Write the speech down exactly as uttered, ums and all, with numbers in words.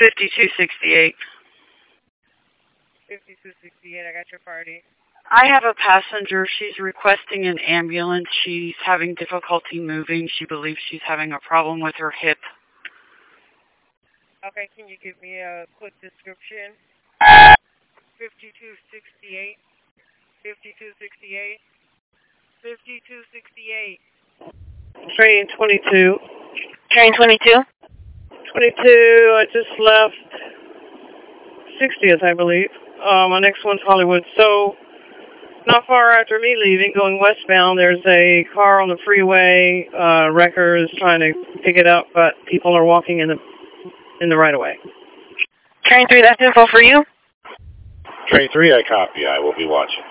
fifty-two sixty-eight. fifty-two sixty-eight, I got your party. I have a passenger. She's requesting an ambulance. She's having difficulty moving. She believes she's having a problem with her hip. Okay, can you give me a quick description? fifty-two sixty-eight. fifty-two sixty-eight. fifty-two sixty-eight. Train twenty-two. Train twenty-two? twenty-two, I just left sixtieth, I believe. Uh, my next one's Hollywood. So, not far after me leaving, going westbound, there's a car on the freeway. Uh, wrecker is trying to pick it up, but people are walking in the in the right-of-way. Train three, that's info for you? Train three, I copy. I will be watching.